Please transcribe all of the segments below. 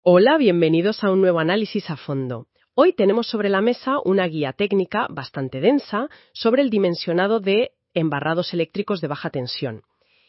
Hola, bienvenidos a un nuevo análisis a fondo. Hoy tenemos sobre la mesa una guía técnica bastante densa sobre el dimensionado de embarrados eléctricos de baja tensión.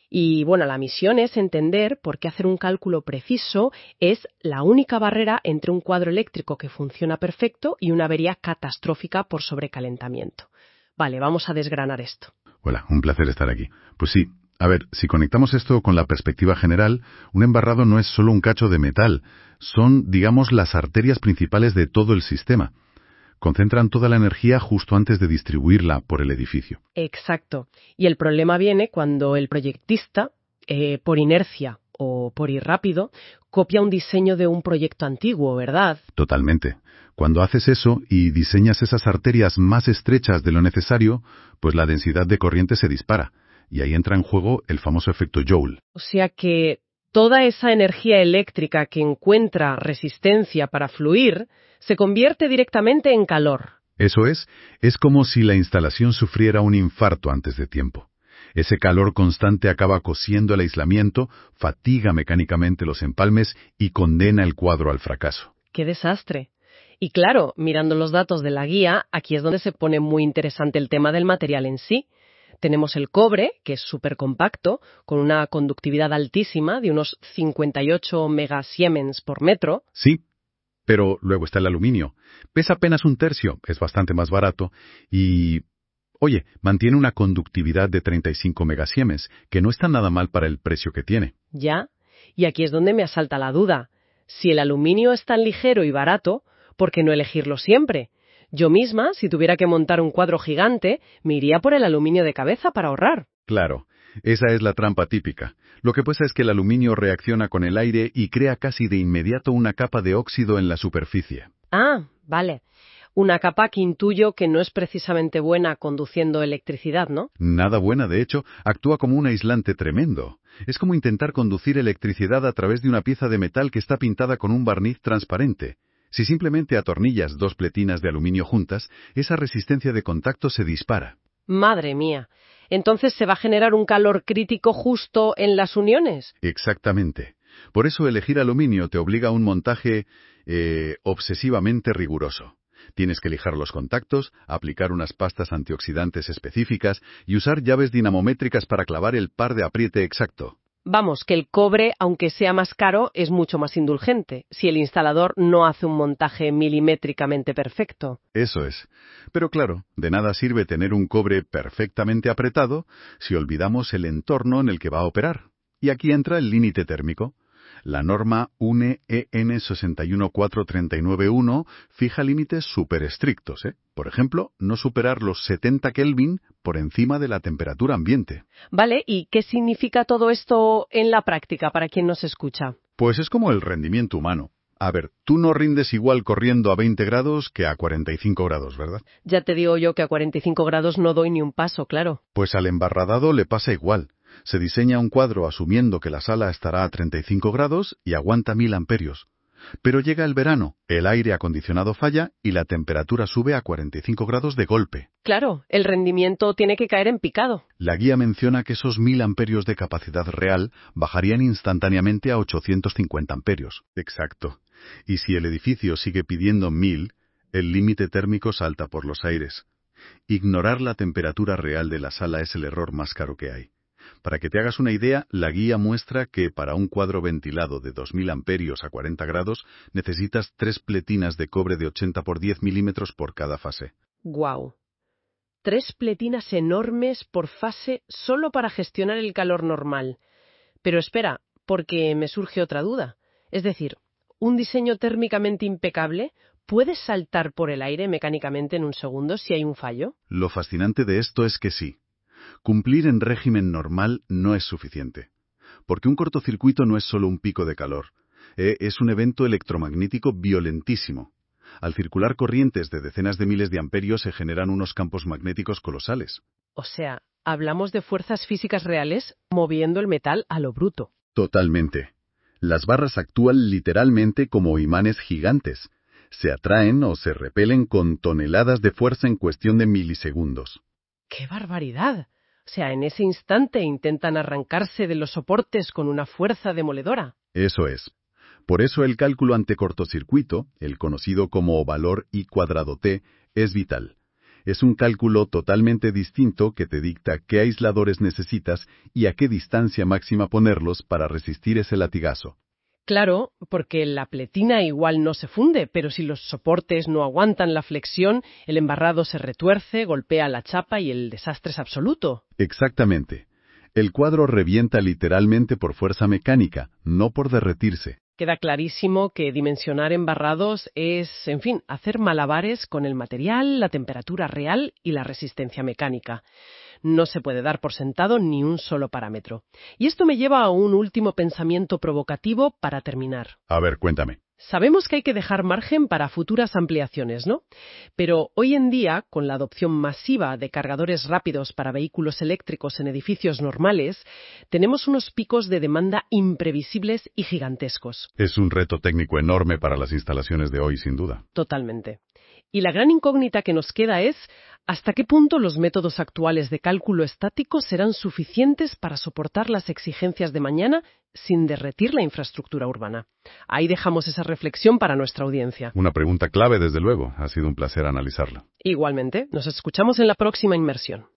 Y bueno, la misión es entender por qué hacer un cálculo preciso es la única barrera entre un cuadro eléctrico que funciona perfecto y una avería catastrófica por sobrecalentamiento. Vale, vamos a desgranar esto. Hola, un placer estar aquí. Pues sí, a ver, si conectamos esto con la perspectiva general, un embarrado no es solo un cacho de metal, son, digamos, las arterias principales de todo el sistema. Concentran toda la energía justo antes de distribuirla por el edificio. Exacto. Y el problema viene cuando el proyectista, por inercia o por ir rápido, copia un diseño de un proyecto antiguo, ¿verdad? Totalmente. Cuando haces eso y diseñas esas arterias más estrechas de lo necesario, pues la densidad de corriente se dispara. Y ahí entra en juego el famoso efecto Joule. O sea que toda esa energía eléctrica que encuentra resistencia para fluir se convierte directamente en calor. Eso es como si la instalación sufriera un infarto antes de tiempo. Ese calor constante acaba cosiendo el aislamiento, fatiga mecánicamente los empalmes y condena el cuadro al fracaso. ¡Qué desastre! Y claro, mirando los datos de la guía, aquí es donde se pone muy interesante el tema del material en sí. Tenemos el cobre, que es súper compacto, con una conductividad altísima de unos 58 megasiemens por metro. Sí, pero luego está el aluminio. Pesa apenas un tercio, es bastante más barato y, oye, mantiene una conductividad de 35 megasiemens, que no está nada mal para el precio que tiene. Ya, y aquí es donde me asalta la duda. Si el aluminio es tan ligero y barato, ¿por qué no elegirlo siempre? Yo misma, si tuviera que montar un cuadro gigante, me iría por el aluminio de cabeza para ahorrar. Claro, esa es la trampa típica. Lo que pasa es que el aluminio reacciona con el aire y crea casi de inmediato una capa de óxido en la superficie. Ah, vale. Una capa que intuyo que no es precisamente buena conduciendo electricidad, ¿no? Nada buena, de hecho, actúa como un aislante tremendo. Es como intentar conducir electricidad a través de una pieza de metal que está pintada con un barniz transparente. Si simplemente atornillas dos pletinas de aluminio juntas, esa resistencia de contacto se dispara. Madre mía. Entonces se va a generar un calor crítico justo en las uniones. Exactamente. Por eso elegir aluminio te obliga a un montaje obsesivamente riguroso. Tienes que lijar los contactos, aplicar unas pastas antioxidantes específicas y usar llaves dinamométricas para clavar el par de apriete exacto. Vamos, que el cobre, aunque sea más caro, es mucho más indulgente, si el instalador no hace un montaje milimétricamente perfecto. Eso es. Pero claro, de nada sirve tener un cobre perfectamente apretado si olvidamos el entorno en el que va a operar. Y aquí entra el límite térmico. La norma UNE EN 614391 fija límites súper estrictos, ¿eh? Por ejemplo, no superar los 70 Kelvin por encima de la temperatura ambiente. Vale, ¿y qué significa todo esto en la práctica para quien nos escucha? Pues es como el rendimiento humano. A ver, tú no rindes igual corriendo a 20 grados que a 45 grados, ¿verdad? Ya te digo yo que a 45 grados no doy ni un paso, claro. Pues al embarradado le pasa igual. Se diseña un cuadro asumiendo que la sala estará a 35 grados y aguanta 1000 amperios. Pero llega el verano, el aire acondicionado falla y la temperatura sube a 45 grados de golpe. Claro, el rendimiento tiene que caer en picado. La guía menciona que esos 1000 amperios de capacidad real bajarían instantáneamente a 850 amperios. Exacto. Y si el edificio sigue pidiendo 1000, el límite térmico salta por los aires. Ignorar la temperatura real de la sala es el error más caro que hay. Para que te hagas una idea, la guía muestra que para un cuadro ventilado de 2000 amperios a 40 grados necesitas 3 pletinas de cobre de 80 por 10 milímetros por cada fase. ¡Guau! 3 pletinas enormes por fase solo para gestionar el calor normal. Pero espera, porque me surge otra duda. Es decir, ¿un diseño térmicamente impecable puede saltar por el aire mecánicamente en un segundo si hay un fallo? Lo fascinante de esto es que sí. Cumplir en régimen normal no es suficiente. Porque un cortocircuito no es solo un pico de calor. Es un evento electromagnético violentísimo. Al circular corrientes de decenas de miles de amperios se generan unos campos magnéticos colosales. O sea, hablamos de fuerzas físicas reales moviendo el metal a lo bruto. Totalmente. Las barras actúan literalmente como imanes gigantes. Se atraen o se repelen con toneladas de fuerza en cuestión de milisegundos. ¡Qué barbaridad! O sea, en ese instante intentan arrancarse de los soportes con una fuerza demoledora. Eso es. Por eso el cálculo ante cortocircuito, el conocido como valor I²T, es vital. Es un cálculo totalmente distinto que te dicta qué aisladores necesitas y a qué distancia máxima ponerlos para resistir ese latigazo. Claro, porque la pletina igual no se funde, pero si los soportes no aguantan la flexión, el embarrado se retuerce, golpea la chapa y el desastre es absoluto. Exactamente. El cuadro revienta literalmente por fuerza mecánica, no por derretirse. Queda clarísimo que dimensionar embarrados es, en fin, hacer malabares con el material, la temperatura real y la resistencia mecánica. No se puede dar por sentado ni un solo parámetro. Y esto me lleva a un último pensamiento provocativo para terminar. A ver, cuéntame. Sabemos que hay que dejar margen para futuras ampliaciones, ¿no? Pero hoy en día, con la adopción masiva de cargadores rápidos para vehículos eléctricos en edificios normales, tenemos unos picos de demanda imprevisibles y gigantescos. Es un reto técnico enorme para las instalaciones de hoy, sin duda. Totalmente. Y la gran incógnita que nos queda es ¿hasta qué punto los métodos actuales de cálculo estático serán suficientes para soportar las exigencias de mañana sin derretir la infraestructura urbana? Ahí dejamos esa reflexión para nuestra audiencia. Una pregunta clave, desde luego. Ha sido un placer analizarla. Igualmente, nos escuchamos en la próxima inmersión.